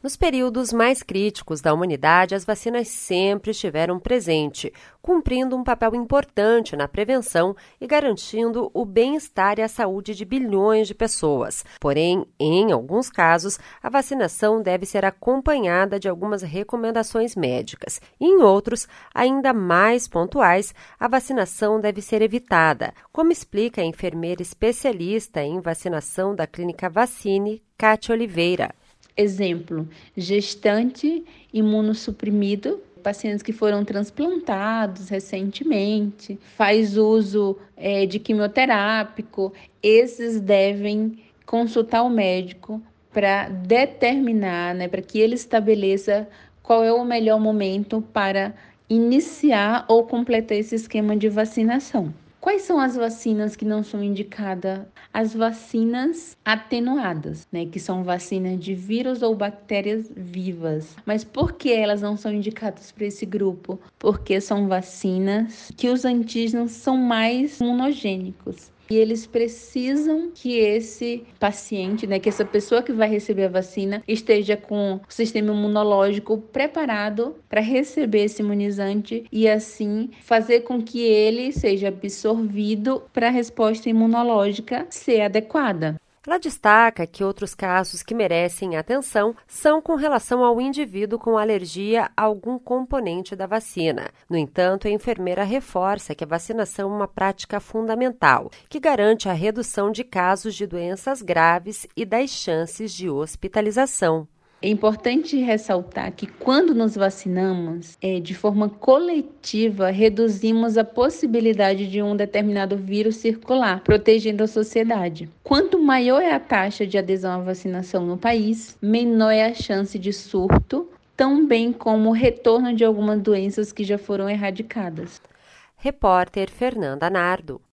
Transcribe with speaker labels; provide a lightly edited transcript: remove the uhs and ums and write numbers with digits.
Speaker 1: Nos períodos mais críticos da humanidade, as vacinas sempre estiveram presentes, cumprindo um papel importante na prevenção e garantindo o bem-estar e a saúde de bilhões de pessoas. Porém, em alguns casos, a vacinação deve ser acompanhada de algumas recomendações médicas. E em outros, ainda mais pontuais, a vacinação deve ser evitada, como explica a enfermeira especialista em vacinação da Clínica Vaccine, Kátia Oliveira.
Speaker 2: Exemplo, gestante imunossuprimido, pacientes que foram transplantados recentemente, faz uso de quimioterápico, esses devem consultar o médico para determinar, para que ele estabeleça qual é o melhor momento para iniciar ou completar esse esquema de vacinação. Quais são as vacinas que não são indicadas? As vacinas atenuadas, que são vacinas de vírus ou bactérias vivas. Mas por que elas não são indicadas para esse grupo? Porque são vacinas que os antígenos são mais imunogênicos. E eles precisam que esse paciente, que essa pessoa que vai receber a vacina, esteja com o sistema imunológico preparado para receber esse imunizante e assim fazer com que ele seja absorvido para a resposta imunológica ser adequada.
Speaker 1: Ela destaca que outros casos que merecem atenção são com relação ao indivíduo com alergia a algum componente da vacina. No entanto, a enfermeira reforça que a vacinação é uma prática fundamental, que garante a redução de casos de doenças graves e das chances de hospitalização.
Speaker 2: É importante ressaltar que quando nos vacinamos, de forma coletiva, reduzimos a possibilidade de um determinado vírus circular, protegendo a sociedade. Quanto maior é a taxa de adesão à vacinação no país, menor é a chance de surto, tão bem como o retorno de algumas doenças que já foram erradicadas.
Speaker 1: Repórter Fernanda Nardo.